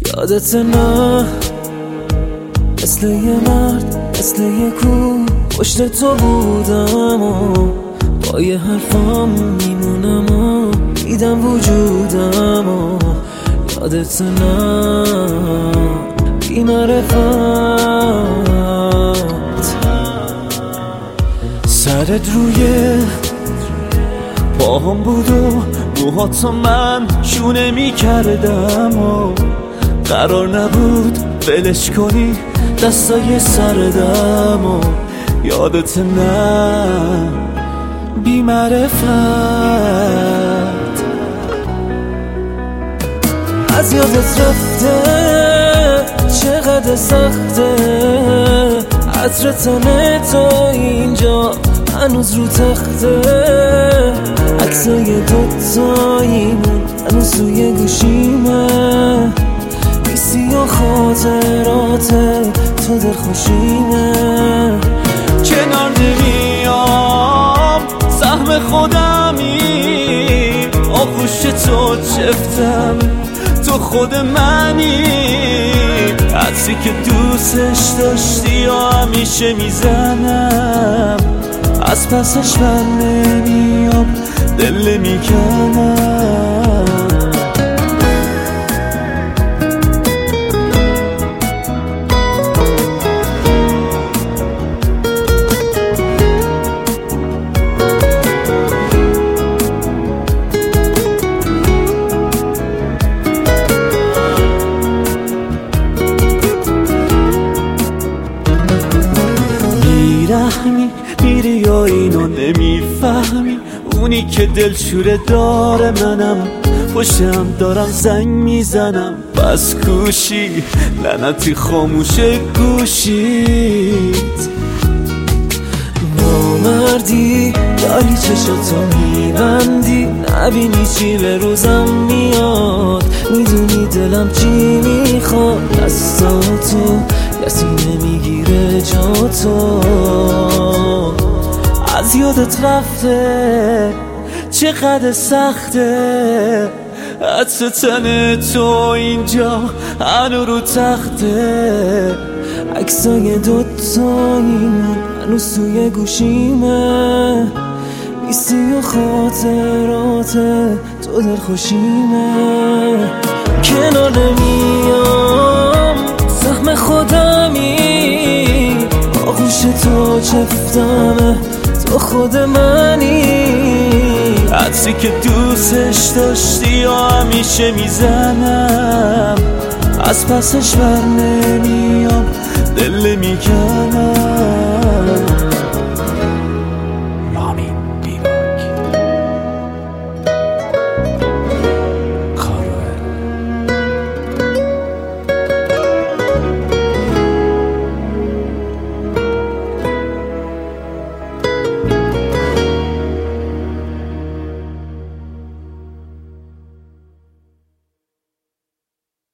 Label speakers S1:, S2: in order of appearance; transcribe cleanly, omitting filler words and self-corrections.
S1: یادت نه مثل یه مرد، مثل یه کوه پشت تو بودم و با یه حرفام میمونم و دیدم وجودم و یادت نه بی معرفت سرت روی پاهم بود و موهاتو من شونه میکردم و قرار نبود ولش کنی دستای سردم و یادت نه بی معرفت از یادت رفته چقدر سخته عطر تن تو اینجا هنوز رو تخته عکسای دوتاییمون هنوز توی گوشیمه میسی و خاطرات تو دل خوشیمه کنار نمیام سهم خودمی آغوش تو چفتم تو خود منی عطری که دوستش داشتی و همیشه میزنم از پسش بر نمیام دل میکنم میری یا اینو نمیفهمی اونی که دلشوره داره منم پشتم دارم زنگ میزنم بس کوشی لعنتی خاموشه گوشیت نامردی داری چشاتو میبندی نبینی چی به روزم میاد میدونی دلم چی میخواد دستاتو کسی نمیگیره جا تو از یادت رفته چقدر سخته عطر تن تو اینجا هنو رو تخته عکسای دوتاییمون هنوز توی گوشیمه میسی و خاطرات تو دل خوشیمه کنار نمیام سهم خودمی آغوش تو چفتمه تو خود منی عطری که دوستش داشتی و همیشه میزنم از پسش بر نمیام دل میکنم